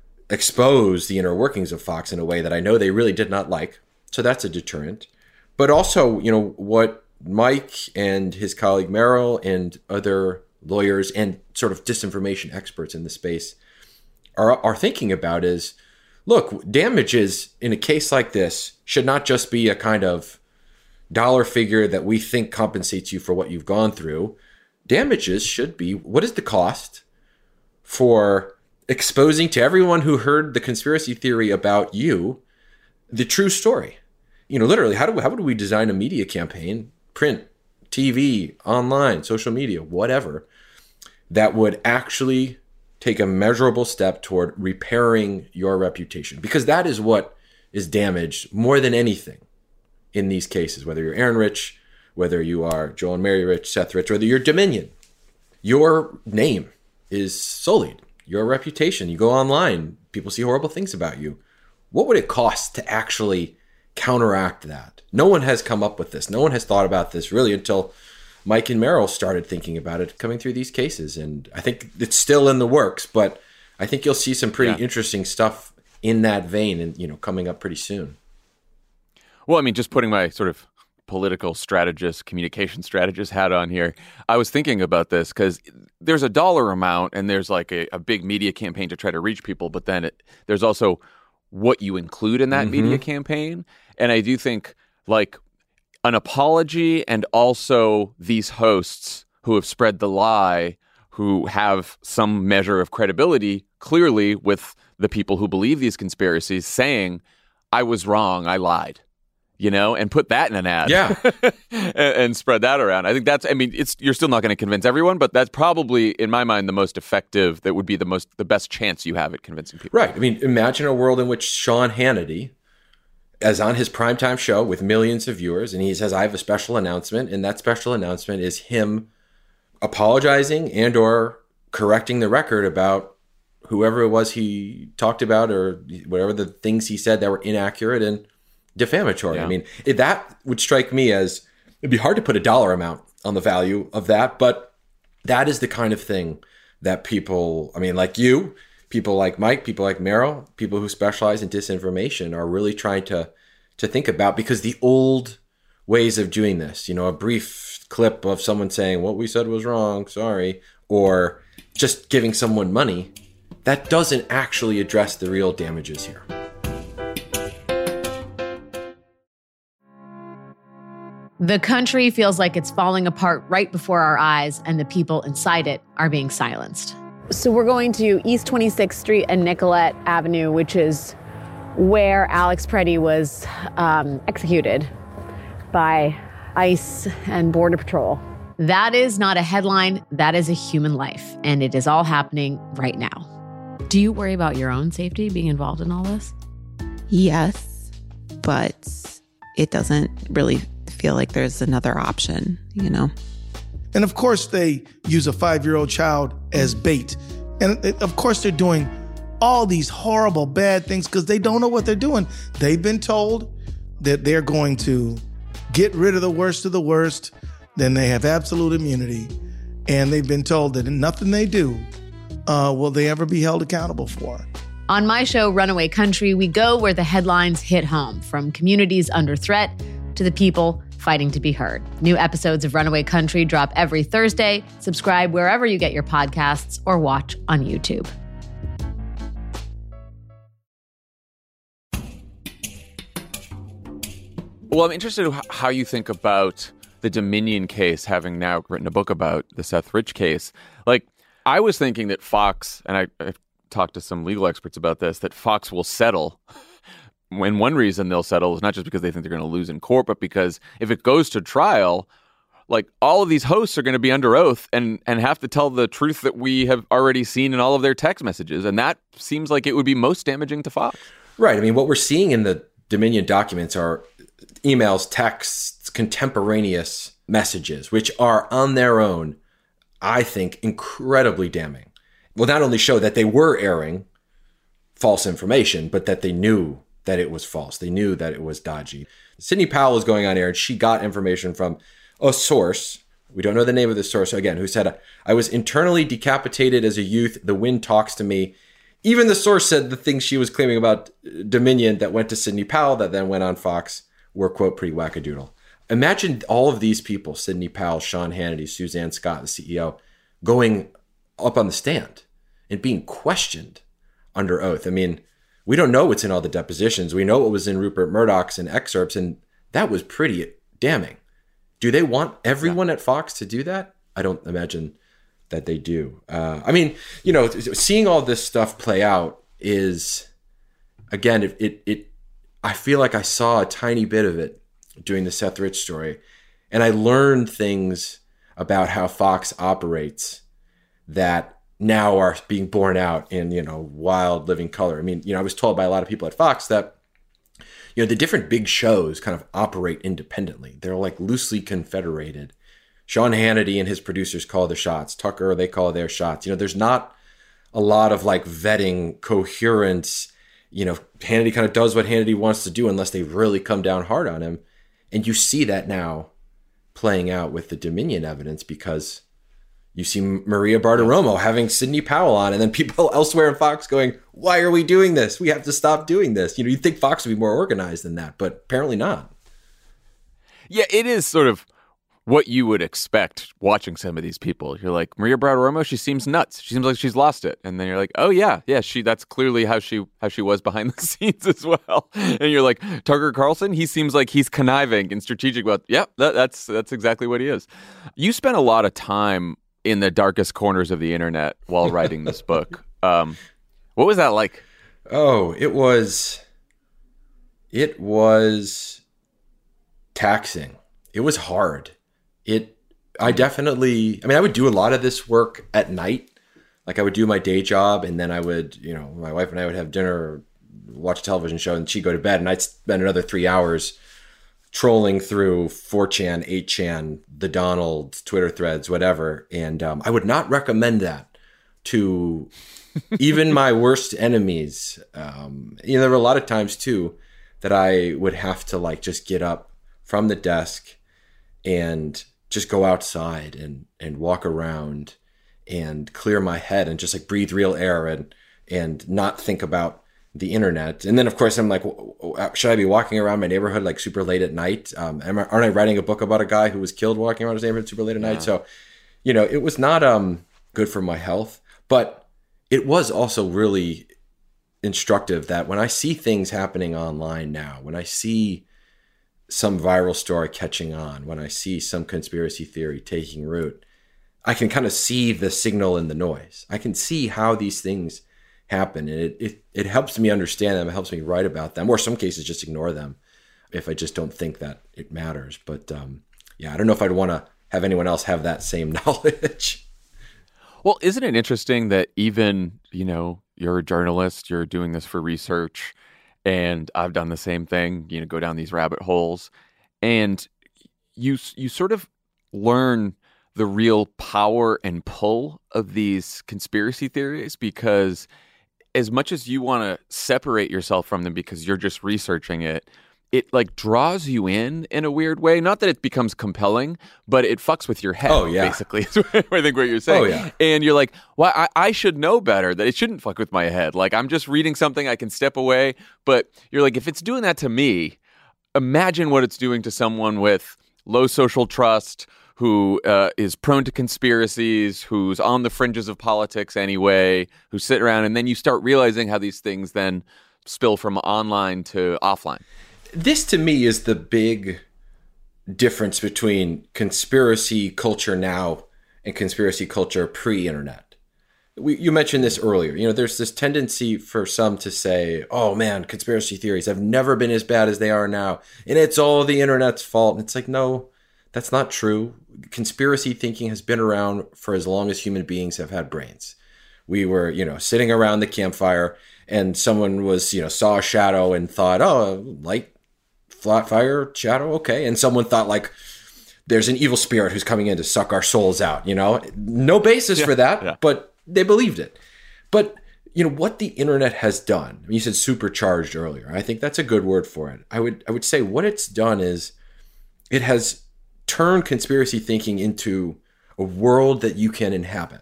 expose the inner workings of Fox in a way that I know they really did not like. So that's a deterrent. But also, you know, what Mike and his colleague Merrill and other lawyers and sort of disinformation experts in the space are, are thinking about is, look, damages in a case like this should not just be a kind of dollar figure that we think compensates you for what you've gone through. Damages should be, what is the cost for exposing to everyone who heard the conspiracy theory about you the true story? You know, literally, how do we, how would we design a media campaign, print, T V, online, social media, whatever, that would actually take a measurable step toward repairing your reputation? Because that is what is damaged more than anything in these cases, whether you're Aaron Rich, whether you are Joel and Mary Rich, Seth Rich, whether you're Dominion. Your name is sullied, your reputation. You go online, people see horrible things about you. What would it cost to actually counteract that? No one has come up with this. No one has thought about this really until Mike and Merrill started thinking about it coming through these cases. And I think it's still in the works, but I think you'll see some pretty yeah. interesting stuff in that vein and, you know, coming up pretty soon. Well, I mean, just putting my sort of political strategist, communication strategist hat on here, I was thinking about this because there's a dollar amount and there's like a, a big media campaign to try to reach people, but then it, there's also what you include in that mm-hmm. media campaign. And I do think like an apology and also these hosts who have spread the lie, who have some measure of credibility clearly with the people who believe these conspiracies, saying, I was wrong, I lied. You know, and put that in an ad, yeah, and, and spread that around. I think that's. I mean, it's you're still not going to convince everyone, but that's probably, in my mind, the most effective. That would be the most, the best chance you have at convincing people. Right. I mean, imagine a world in which Sean Hannity is on his primetime show with millions of viewers, and he says, "I have a special announcement," and that special announcement is him apologizing and or correcting the record about whoever it was he talked about or whatever the things he said that were inaccurate and defamatory. Yeah. I mean, it, that would strike me as, it'd be hard to put a dollar amount on the value of that, but that is the kind of thing that people, I mean, like you, people like Mike, people like Merrill, people who specialize in disinformation are really trying to to think about, because the old ways of doing this, you know, a brief clip of someone saying, what we said was wrong, sorry, or just giving someone money, that doesn't actually address the real damages here. The country feels like it's falling apart right before our eyes, and the people inside it are being silenced. So we're going to East twenty-sixth Street and Nicollet Avenue, which is where Alex Preddy was um, executed by ICE and Border Patrol. That is not a headline. That is a human life, and it is all happening right now. Do you worry about your own safety being involved in all this? Yes, but it doesn't really feel like there's another option, you know? And of course they use a five-year-old child as bait. And of course they're doing all these horrible, bad things because they don't know what they're doing. They've been told that they're going to get rid of the worst of the worst, then they have absolute immunity. And they've been told that nothing they do uh, will they ever be held accountable for. On my show, Runaway Country, we go where the headlines hit home, from communities under threat to the people fighting to be heard. New episodes of Runaway Country drop every Thursday. Subscribe wherever you get your podcasts or watch on YouTube. Well, I'm interested in how you think about the Dominion case, having now written a book about the Seth Rich case. Like, I was thinking that Fox, and I, I've talked to some legal experts about this, that Fox will settle when one reason they'll settle is not just because they think they're going to lose in court, but because if it goes to trial, like all of these hosts are going to be under oath and, and have to tell the truth that we have already seen in all of their text messages. And that seems like it would be most damaging to Fox. Right. I mean, what we're seeing in the Dominion documents are emails, texts, contemporaneous messages, which are on their own, I think, incredibly damning. Will not only show that they were airing false information, but that they knew that it was false. They knew that it was dodgy. Sidney Powell was going on air and she got information from a source. We don't know the name of the source, again, who said, I was internally decapitated as a youth. The wind talks to me. Even the source said the things she was claiming about Dominion that went to Sidney Powell that then went on Fox were, quote, pretty wackadoodle. Imagine all of these people, Sidney Powell, Sean Hannity, Suzanne Scott, the C E O, going up on the stand and being questioned under oath. I mean, we don't know what's in all the depositions. We know what was in Rupert Murdoch's and excerpts, and that was pretty damning. Do they want everyone yeah. at Fox to do that? I don't imagine that they do. Uh, I mean, you know, seeing all this stuff play out is, again, it, it, it, I feel like I saw a tiny bit of it doing the Seth Rich story. And I learned things about how Fox operates that now are being borne out in, you know, wild living color. I mean, you know, I was told by a lot of people at Fox that, you know, the different big shows kind of operate independently. They're like loosely confederated. Sean Hannity and his producers call the shots. Tucker, they call their shots. You know, there's not a lot of like vetting, coherence. You know, Hannity kind of does what Hannity wants to do unless they really come down hard on him. And you see that now playing out with the Dominion evidence because you see Maria Bartiromo having Sidney Powell on and then people elsewhere in Fox going, why are we doing this? We have to stop doing this. You know, you'd think Fox would be more organized than that, but apparently not. Yeah, it is sort of what you would expect watching some of these people. You're like, Maria Bartiromo, she seems nuts. She seems like she's lost it. And then you're like, oh yeah, yeah, she that's clearly how she how she was behind the scenes as well. And you're like, Tucker Carlson, he seems like he's conniving and strategic about, yeah, that, that's that's exactly what he is. You spent a lot of time in the darkest corners of the internet while writing this book. Um, what was that like? Oh, it was, it was taxing. It was hard. It, I definitely, I mean, I would do a lot of this work at night. Like I would do my day job and then I would, you know, my wife and I would have dinner or watch a television show and she'd go to bed and I'd spend another three hours trolling through four chan, eight chan, the Donald, Twitter threads, whatever. And um, I would not recommend that to even my worst enemies. Um, you know, there were a lot of times too that I would have to like just get up from the desk and just go outside and, and walk around and clear my head and just like breathe real air and, and not think about the internet. And then of course I'm like, should I be walking around my neighborhood like super late at night? Um, am I, aren't I writing a book about a guy who was killed walking around his neighborhood super late at yeah. night? So, you know, it was not um, good for my health, but it was also really instructive that when I see things happening online now, when I see some viral story catching on, when I see some conspiracy theory taking root, I can kind of see the signal in the noise. I can see how these things happen, and it, it it helps me understand them. It helps me write about them, or some cases just ignore them if I just don't think that it matters. But um, yeah, I don't know if I'd want to have anyone else have that same knowledge. Well, isn't it interesting that even, you know, you're a journalist, you're doing this for research, and I've done the same thing, you know, go down these rabbit holes, and you you sort of learn the real power and pull of these conspiracy theories, because as much as you want to separate yourself from them because you're just researching it, it like draws you in in a weird way. Not that it becomes compelling, but it fucks with your head. Oh, yeah. Basically, is I think what you're saying. Oh, yeah. And you're like, well, I, I should know better, that it shouldn't fuck with my head. Like, I'm just reading something, I can step away. But you're like, if it's doing that to me, imagine what it's doing to someone with low social trust, who uh, is prone to conspiracies, who's on the fringes of politics anyway, who sit around, and then you start realizing how these things then spill from online to offline. This, to me, is the big difference between conspiracy culture now and conspiracy culture pre-internet. we, you mentioned this earlier. You know, there's this tendency for some to say, oh man, conspiracy theories have never been as bad as they are now, and it's all the internet's fault. And it's like, no, that's not true. Conspiracy thinking has been around for as long as human beings have had brains. We were, you know, sitting around the campfire and someone was, you know, saw a shadow and thought, oh, light, flat fire, shadow, okay. And someone thought like, there's an evil spirit who's coming in to suck our souls out, you know? No basis yeah, for that, yeah. but they believed it. But, you know, what the internet has done, you said supercharged earlier. I think that's a good word for it. I would I would say what it's done is it has turned conspiracy thinking into a world that you can inhabit.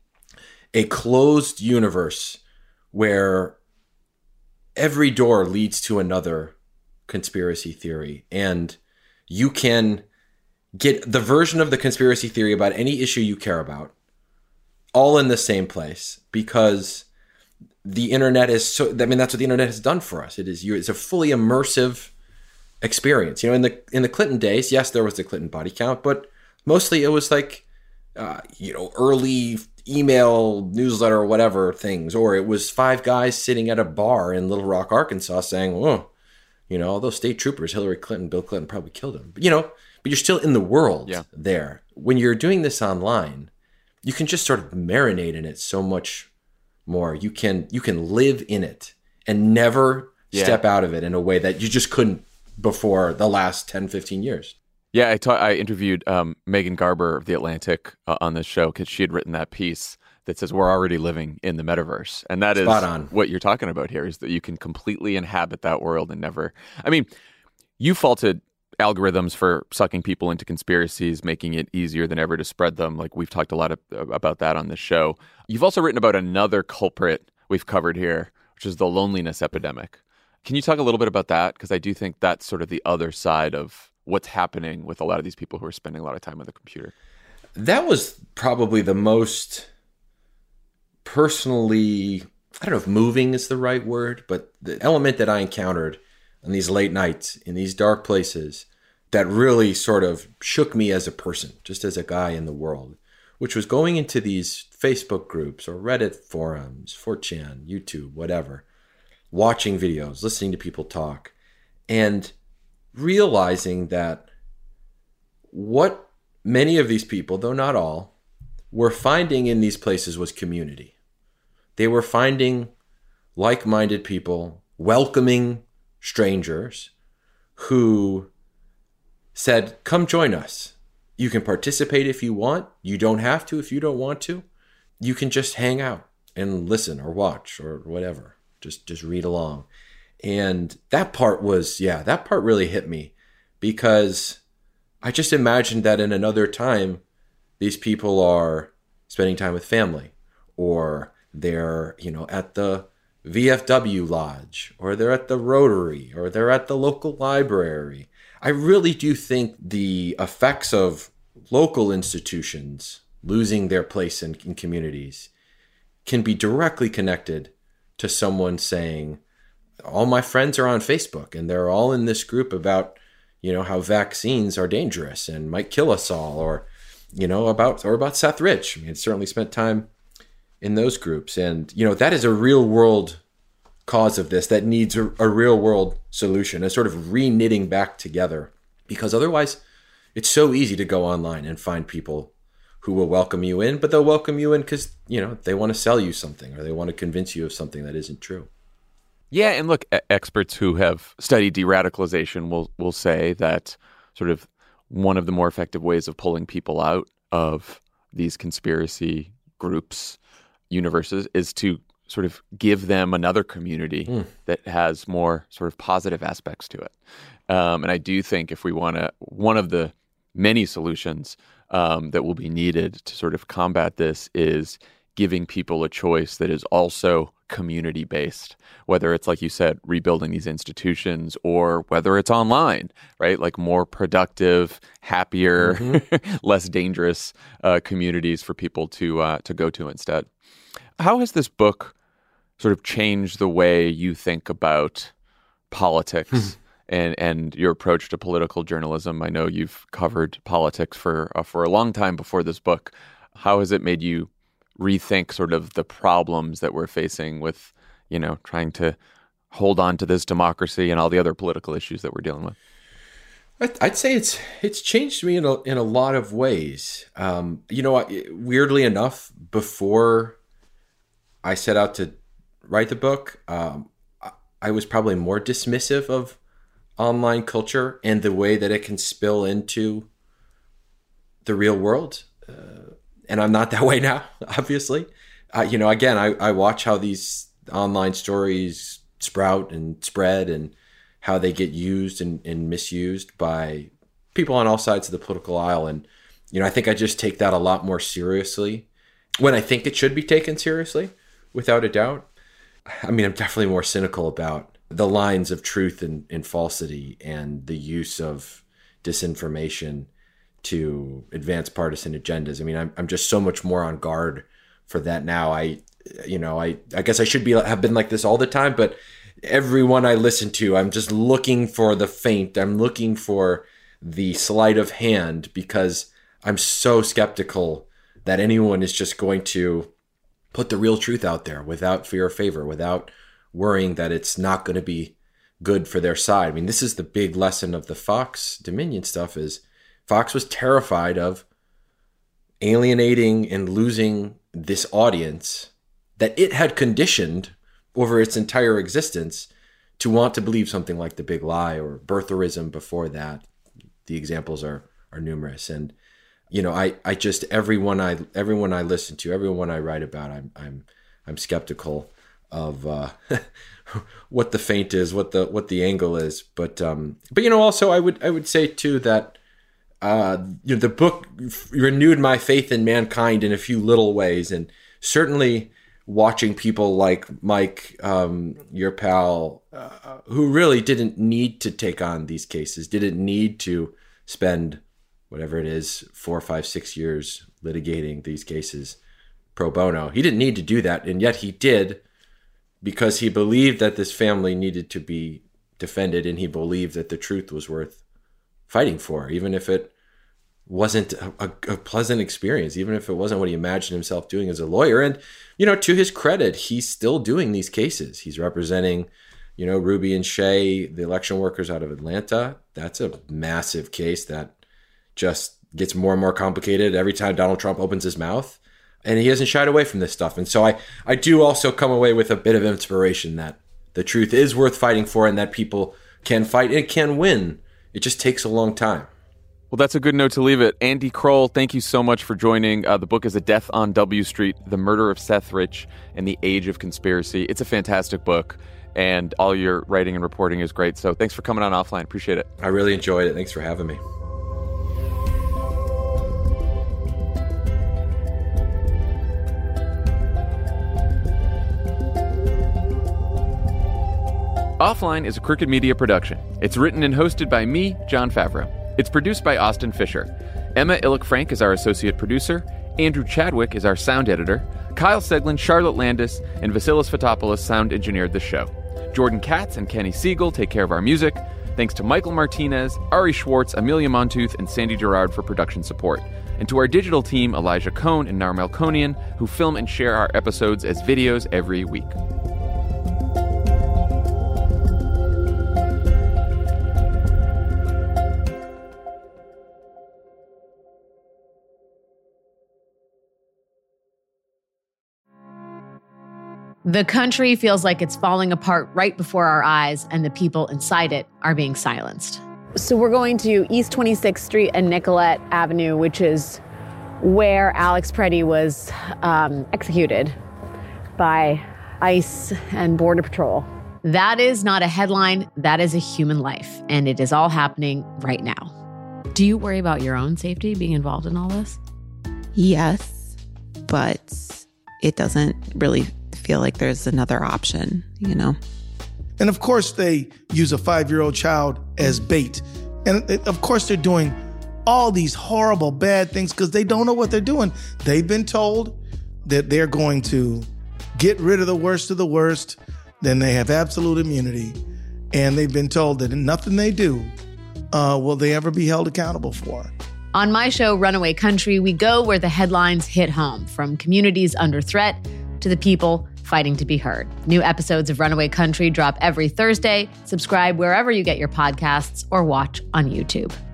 A closed universe where every door leads to another conspiracy theory. And you can get the version of the conspiracy theory about any issue you care about all in the same place, because the internet is so, I mean, that's what the internet has done for us. It is, it's a fully immersive experience. You know, in the, in the Clinton days, yes, there was the Clinton body count, but mostly it was like, uh, you know, early email newsletter or whatever things, or it was five guys sitting at a bar in Little Rock, Arkansas saying, oh, you know, all those state troopers, Hillary Clinton, Bill Clinton probably killed him. But, you know, but you're still in the world yeah. there. When you're doing this online, you can just sort of marinate in it so much more. You can you can live in it and never yeah. step out of it in a way that you just couldn't before the last ten, fifteen years. Yeah, I, ta- I interviewed um, Megan Garber of The Atlantic uh, on this show because she had written that piece that says we're already living in the metaverse. And that Spot is on. What you're talking about here, is that you can completely inhabit that world and never... I mean, you faulted algorithms for sucking people into conspiracies, making it easier than ever to spread them. Like, we've talked a lot of, about that on this show. You've also written about another culprit we've covered here, which is the loneliness epidemic. Can you talk a little bit about that? Because I do think that's sort of the other side of what's happening with a lot of these people who are spending a lot of time on the computer. That was probably the most personally, I don't know if moving is the right word, but the element that I encountered on these late nights in these dark places that really sort of shook me as a person, just as a guy in the world, which was going into these Facebook groups or Reddit forums, four chan, YouTube, whatever, watching videos, listening to people talk, and realizing that what many of these people, though not all, were finding in these places was community. They were finding like-minded people, welcoming strangers who said, come join us. You can participate if you want. You don't have to if you don't want to. You can just hang out and listen or watch or whatever. Just, just read along. And that part was, yeah, that part really hit me, because I just imagined that in another time, these people are spending time with family, or they're, you know, at the V F W Lodge, or they're at the Rotary, or they're at the local library. I really do think the effects of local institutions losing their place in, in communities can be directly connected to someone saying, all my friends are on Facebook and they're all in this group about, you know, how vaccines are dangerous and might kill us all, or, you know, about, or about Seth Rich. I mean, certainly spent time in those groups. And, you know, that is a real world cause of this that needs a, a real world solution, a sort of re-knitting back together, because otherwise it's so easy to go online and find people who will welcome you in, but they'll welcome you in because, you know, they want to sell you something or they want to convince you of something that isn't true. Yeah, and look, experts who have studied de-radicalization will will say that sort of one of the more effective ways of pulling people out of these conspiracy groups, universes, is to sort of give them another community mm. that has more sort of positive aspects to it. Um, and I do think if we want to, one of the many solutions um, that will be needed to sort of combat this is giving people a choice that is also community-based, whether it's, like you said, rebuilding these institutions, or whether it's online, right? Like more productive, happier, mm-hmm. less dangerous uh, communities for people to uh, to go to instead. How has this book sort of changed the way you think about politics and and your approach to political journalism? I know you've covered politics for uh, for a long time before this book. How has it made you rethink sort of the problems that we're facing with, you know, trying to hold on to this democracy and all the other political issues that we're dealing with? I'd say it's it's changed me in a, in a lot of ways. Um, you know, weirdly enough, before I set out to write the book, um, I was probably more dismissive of online culture and the way that it can spill into the real world. Uh, and I'm not that way now, obviously. Uh, you know, again, I, I watch how these online stories sprout and spread and how they get used and, and misused by people on all sides of the political aisle. And, you know, I think I just take that a lot more seriously when I think it should be taken seriously, without a doubt. I mean, I'm definitely more cynical about the lines of truth and, and falsity and the use of disinformation to advance partisan agendas. I mean, I'm I'm just so much more on guard for that now. I, you know, I, I guess I should be have been like this all the time, but everyone I listen to, I'm just looking for the feint. I'm looking for the sleight of hand because I'm so skeptical that anyone is just going to put the real truth out there without fear or favor, without worrying that it's not going to be good for their side. I mean, this is the big lesson of the Fox Dominion stuff is Fox was terrified of alienating and losing this audience that it had conditioned over its entire existence to want to believe something like the big lie or birtherism before that. The examples are are numerous. And, you know, I, I just, everyone I everyone I listen to, everyone I write about, I'm I'm I'm skeptical of uh, what the feint is, what the what the angle is. But um, but you know, also I would I would say too that uh, you know, the book renewed my faith in mankind in a few little ways, and certainly watching people like Mike, um, your pal, uh, who really didn't need to take on these cases, didn't need to spend whatever it is, four, five, six years litigating these cases pro bono. He didn't need to do that, and yet he did because he believed that this family needed to be defended, and he believed that the truth was worth fighting for, even if it wasn't a, a, a pleasant experience, even if it wasn't what he imagined himself doing as a lawyer. And, you know, to his credit, he's still doing these cases. He's representing, you know, Ruby and Shay, the election workers out of Atlanta. That's a massive case that just gets more and more complicated every time Donald Trump opens his mouth. And he hasn't shied away from this stuff. And so I, I do also come away with a bit of inspiration that the truth is worth fighting for and that people can fight and can win. It just takes a long time. Well, that's a good note to leave it. Andy Kroll, thank you so much for joining. Uh, the book is A Death on W Street, The Murder of Seth Rich and the Age of Conspiracy. It's a fantastic book, and all your writing and reporting is great. So thanks for coming on Offline. Appreciate it. I really enjoyed it. Thanks for having me. Offline is a Crooked Media production. It's written and hosted by me, Jon Favreau. It's produced by Austin Fisher. Emma Illick-Frank is our associate producer. Andrew Chadwick is our sound editor. Kyle Seglin, Charlotte Landis, and Vasilis Fotopoulos sound engineered the show. Jordan Katz and Kenny Siegel take care of our music. Thanks to Michael Martinez, Ari Schwartz, Amelia Montooth, and Sandy Gerard for production support. And to our digital team, Elijah Cohn and Nar Melkonian, who film and share our episodes as videos every week. The country feels like it's falling apart right before our eyes, and the people inside it are being silenced. So we're going to East twenty-sixth Street and Nicollet Avenue, which is where Alex Preddy was um, executed by ICE and Border Patrol. That is not a headline. That is a human life, and it is all happening right now. Do you worry about your own safety being involved in all this? Yes, but it doesn't really feel like there's another option, you know? And of course, they use a five-year-old child as bait. And of course, they're doing all these horrible, bad things because they don't know what they're doing. They've been told that they're going to get rid of the worst of the worst, then they have absolute immunity. And they've been told that nothing they do uh, will they ever be held accountable for. On my show, Runaway Country, we go where the headlines hit home, from communities under threat to the people fighting to be heard. New episodes of Runaway Country drop every Thursday. Subscribe wherever you get your podcasts or watch on YouTube.